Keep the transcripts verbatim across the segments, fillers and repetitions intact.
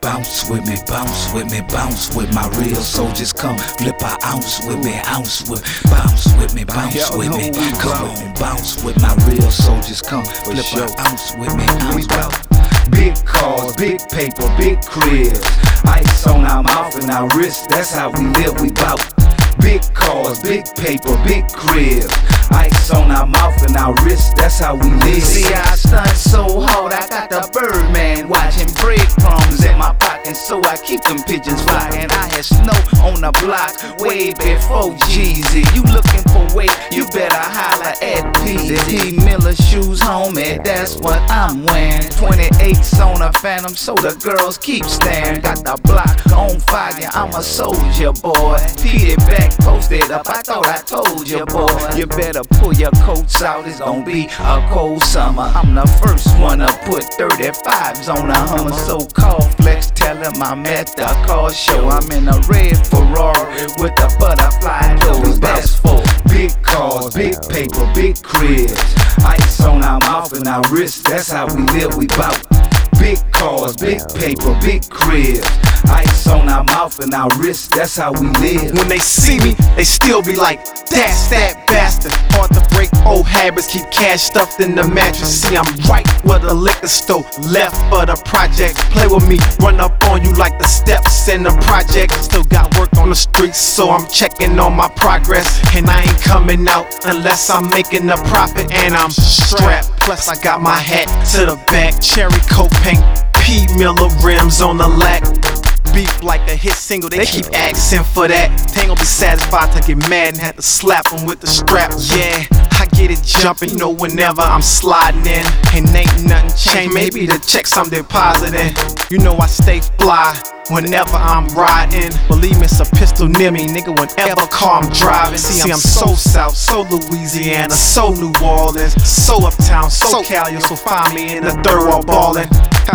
bounce with me, bounce with me, bounce with my real soldiers. Come flip a ounce with me, ounce with, bounce with me, bounce with me. Come on, bounce with my real soldiers. Come flip a ounce with me, ounce with. Big cars, big paper, big cribs. Ice on our mouth and our wrist, that's how we live, we bout. Big cars, big paper, big cribs. Ice on our mouth and our wrist, that's how we live. See, I stunt so hard, I got the Birdman watching breadcrumbs in my pocket, so I keep them pigeons flying. I had snow on the block way before Jeezy. You looking for weight, you better holler at P Z. Miller shoes, homie, that's what I'm wearing. twenty-eights on a Phantom, so the girls keep staring. Got the block on fire, I'm a soldier boy. P it back, posted up, I thought I told you, boy. You better pull your coats out, it's gon' be a cold summer. I'm the first one to put thirty-fives on a Hummer. So call Flex, tell him I'm at the car show. I'm in a red Ferrari with the butterfly doors. That's for big cars, big paper, big cribs. Ice on our mouth and our wrist, that's how we live, we bout. Big cars, big paper, big cribs. Ice on our mouth and our wrist, that's how we live. When they see me, they still be like, that's that bastard. Hard to break old habits, keep cash stuffed in the mattress. See, I'm right where the liquor store, left for the project. Play with me, run up on you like the steps in the project. Still got work on the streets, so I'm checking on my progress. And I ain't coming out unless I'm making a profit. And I'm strapped, plus I got my hat to the back. Cherry coat paint, P Miller rims on the lack. Beef like a hit single, they keep asking for that. They ain't gon' be satisfied to get mad and have to slap them with the strap. Yeah, I get it jumping, you know, whenever I'm sliding in. And ain't nothing changed, maybe the checks I'm depositing. You know I stay fly whenever I'm riding. Believe me, it's a pistol near me, nigga, whenever car I'm driving. See, I'm so south, so Louisiana, so New Orleans, so uptown, so Cali, so find me in the third wall ballin'.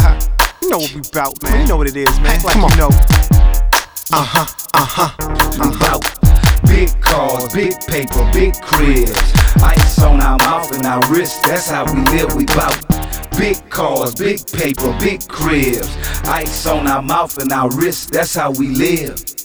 You know what we bout, man. You know what it is, man. Act like Come on. You know. Uh-huh, uh-huh, we bout. Big cars, big paper, big cribs. Ice on our mouth and our wrist, that's how we live, we bout. Big cars, big paper, big cribs. Ice on our mouth and our wrist, that's how we live.